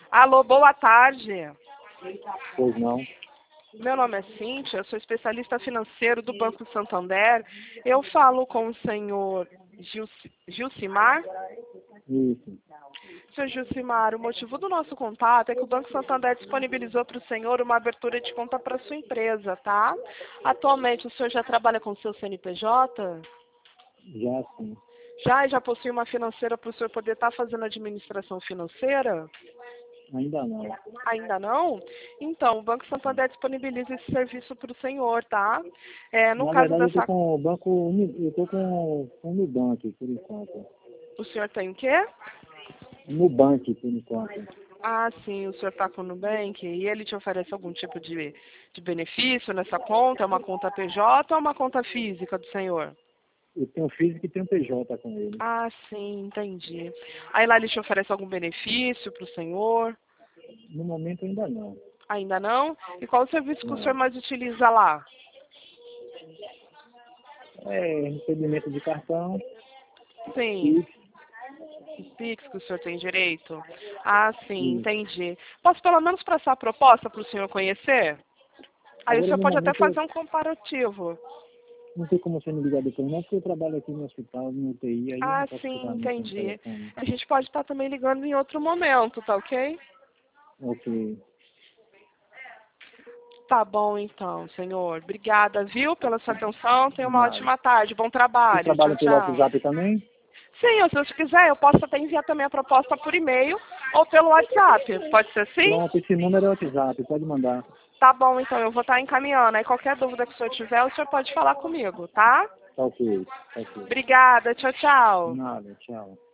Alô, boa tarde. Pois não. Meu nome é Cíntia, eu sou especialista financeiro do Banco Santander. Eu falo com o senhor Gilcimar. Isso. Senhor Gilcimar, o motivo do nosso contato é que o Banco Santander disponibilizou para o senhor uma abertura de conta para sua empresa, tá? Atualmente o senhor já trabalha com o seu CNPJ? Já sim. Já possui uma financeira para o senhor poder estar fazendo administração financeira? Ainda não. Ainda não? Então, o Banco Santander disponibiliza esse serviço para o senhor, tá? No Na caso verdade, eu tô dessa... com o banco, eu tô com o Nubank, por enquanto. O senhor tem o quê? Nubank, por enquanto. Ah, sim, o senhor está com o Nubank e ele te oferece algum tipo de benefício nessa conta? É uma conta PJ ou uma conta física do senhor? Eu tenho físico e tenho PJ com ele. Ah, sim, entendi. Aí lá ele te oferece algum benefício para o senhor? No momento ainda não. Ainda não? E qual o serviço que o senhor Não. mais utiliza lá? É recebimento de cartão Sim, e Pix que o senhor tem direito? Ah, sim, isso. entendi. Posso pelo menos passar a proposta para o senhor conhecer? Aí o Agora, senhor no pode até momento, fazer um comparativo. não tem como você me ligar depois, não, porque eu trabalho aqui no hospital, no UTI, aí eu não Ah, posso sim, ficar muito no entendi. telefone. A gente pode estar também ligando em outro momento, tá ok? Ok. Tá bom então, senhor. Obrigada, viu, pela sua atenção. Tenha uma Nada. ótima tarde. Bom Você trabalho. Tchau, trabalha pelo tchau. WhatsApp também? Sim, se você quiser, eu posso até enviar também a proposta por e-mail ou pelo WhatsApp. Pode ser sim? Pronto, esse número é WhatsApp, pode mandar. Tá bom, então eu vou estar encaminhando. Aí qualquer dúvida que o senhor tiver, o senhor pode falar comigo, tá? Tá ok, tá ok. Obrigada. Tchau, tchau. Nada, tchau.